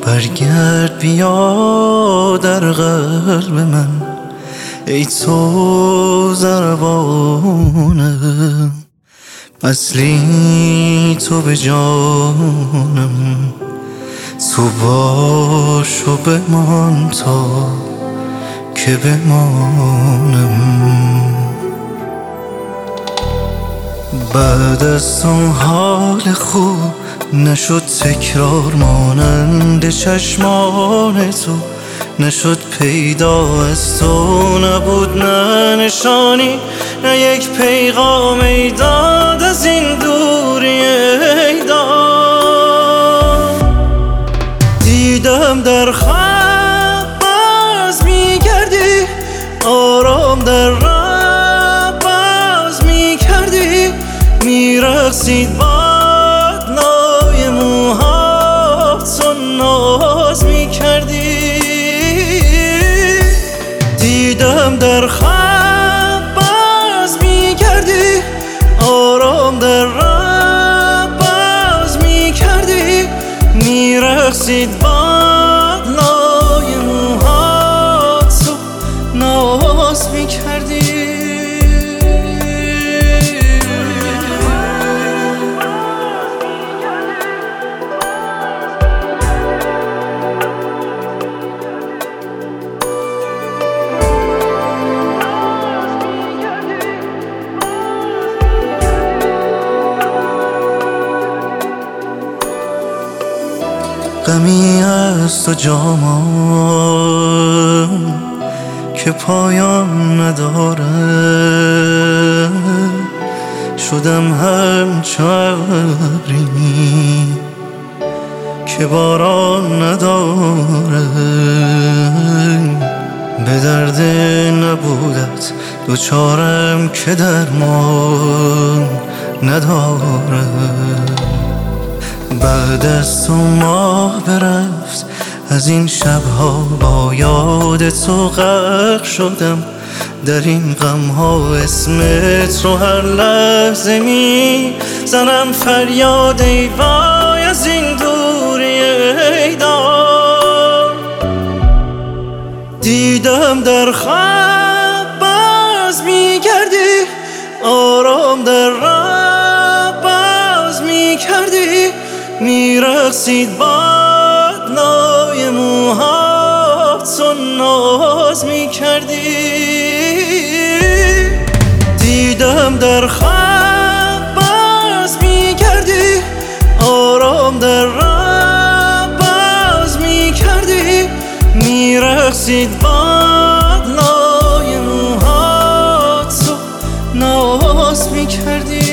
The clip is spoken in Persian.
برگرد بیا در قلب من ای تو ضربانم، اصلی تو به جانم، تو باش و بمان تا که بمانم. بعد از اون حال خوب نشد تکرار مانند چشمان تو، نشد پیدا از تو، نبود نه نشانی نه یک پیغام ای داد از این دوری ای داد. دیدم در خواب باز میگردی، آرام در راه باز میکردی، میرقصید باد نای موهات و ناز میکردی. دیدم در خواب باز میگردی، آرام در راه باز میکردی، میرقصید باد نای موهات و ناز میکردی. غمی از تو جامم که پایان نداره، شدم همچو ابری که باران نداره. به درد نبودت دوچارم که درمان نداره. بعد از تو ماه برفت از این شبها، با یاد تو غرق شدم در این غمها. اسمت رو هر لحظه می زنم فریاد ای وای از این دوری ای دار. دیدم در خواب باز میگردی، آرام در راه باز میکردی، میرقصید باد نای موهات و ناز میکردی. دیدم در خواب باز میگردی، آرام در راه باز میکردی، میرقصید باد نای موهات و ناز میکردی.